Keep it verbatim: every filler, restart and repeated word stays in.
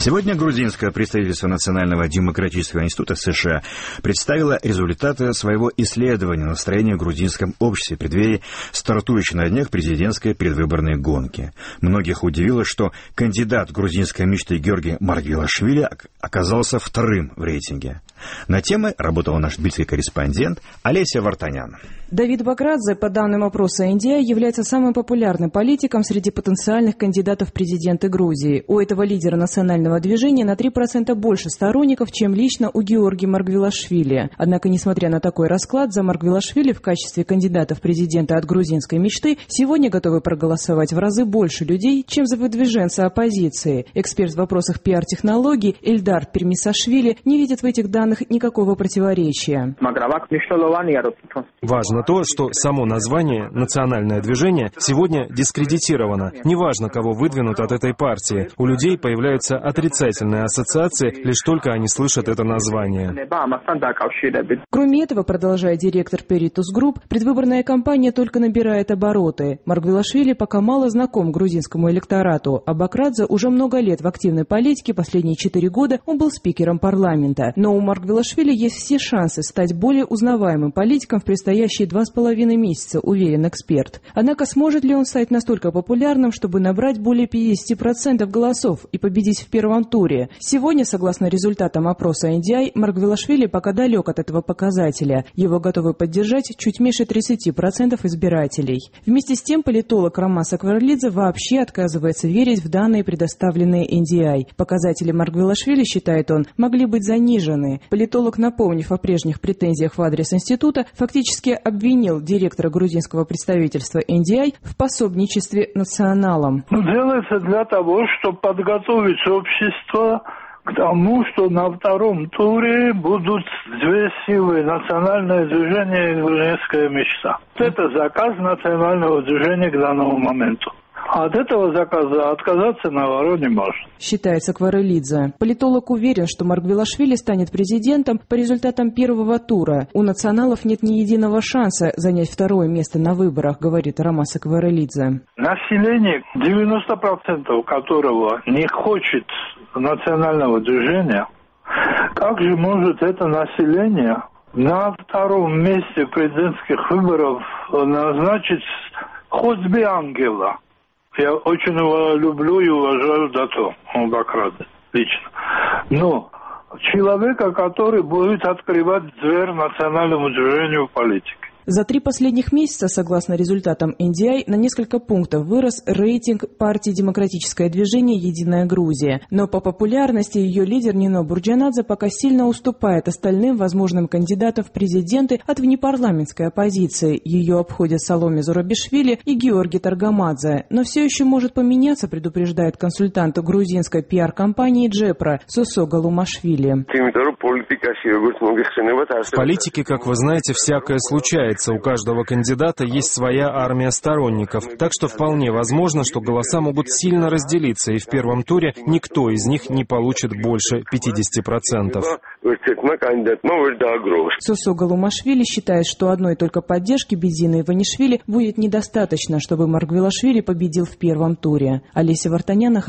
Сегодня грузинское представительство Национального демократического института США представило результаты своего исследования настроения в грузинском обществе в преддверии стартующей на днях президентской предвыборной гонки. Многих удивило, что кандидат грузинской мечты Георгий Маргвелашвили оказался вторым в рейтинге. На темы работал наш тбильский корреспондент Олеся Вартанян. Давид Баградзе, по данным опроса эн ди ай, является самым популярным политиком среди потенциальных кандидатов в президенты Грузии. У этого лидера национального движения на три процента больше сторонников, чем лично у Георгия Маргвелашвили. Однако, несмотря на такой расклад, за Маргвелашвили в качестве кандидата в президенты от грузинской мечты сегодня готовы проголосовать в разы больше людей, чем за выдвиженца оппозиции. Эксперт в вопросах пиар-технологий Эльдар Пермисашвили не видит в этих данных никакого противоречия. Важно то, что само название «национальное движение» сегодня дискредитировано. Неважно, кого выдвинут от этой партии. У людей появляются отрицательные ассоциации, лишь только они слышат это название. Кроме этого, продолжает директор Peritus Group, предвыборная кампания только набирает обороты. Маргвелашвили пока мало знаком грузинскому электорату, а Баградзе уже много лет в активной политике, последние четыре года он был спикером парламента. Но у Маргвелашвили есть все шансы стать более узнаваемым политиком в предстоящие два с половиной месяца, уверен эксперт. Однако сможет ли он стать настолько популярным, чтобы набрать более пятьдесят процентов голосов и победить в первом туре? Сегодня, согласно результатам опроса эн ди ай, Маргвелашвили пока далек от этого показателя. Его готовы поддержать чуть меньше тридцати процентов избирателей. Вместе с тем, политолог Ромас Акварелидзе вообще отказывается верить в данные, предоставленные эн ди ай. Показатели Маргвелашвили, считает он, могли быть занижены. Политолог, напомнив о прежних претензиях в адрес института, фактически обвинил директора грузинского представительства эн ди ай в пособничестве националам. Ну, делается для того, чтобы подготовить общество к тому, что на втором туре будут две силы: национальное движение и грузинская мечта. Это заказ национального движения к данному моменту. От этого заказа отказаться, наоборот, не может. Считается Акварелидзе. Политолог уверен, что Маргвелашвили станет президентом по результатам первого тура. У националов нет ни единого шанса занять второе место на выборах, говорит Ромас Акварелидзе. Население, девяносто процентов которого не хочет национального движения, как же может это население на втором месте президентских выборов назначить хоть бы ангела? Я очень его люблю и уважаю Дато Баградзе лично. Но человека, который будет открывать дверь национальному движению в политике. За три последних месяца, согласно результатам эн ди ай, на несколько пунктов вырос рейтинг партии «Демократическое движение. Единая Грузия». Но по популярности ее лидер Нино Бурджанадзе пока сильно уступает остальным возможным кандидатам в президенты от внепарламентской оппозиции. Ее обходят Саломе Зурабишвили и Георгий Таргамадзе. Но все еще может поменяться, предупреждает консультант грузинской пиар-компании Джепра Сосо Галумашвили. В политике, как вы знаете, всякое случается. У каждого кандидата есть своя армия сторонников, так что вполне возможно, что голоса могут сильно разделиться, и в первом туре никто из них не получит больше пятидесяти процентов. Сосо Галумашвили считает, что одной только поддержки Бедзины Иванишвили будет недостаточно, чтобы Маргвелашвили победил в первом туре. Олеся Вартанян.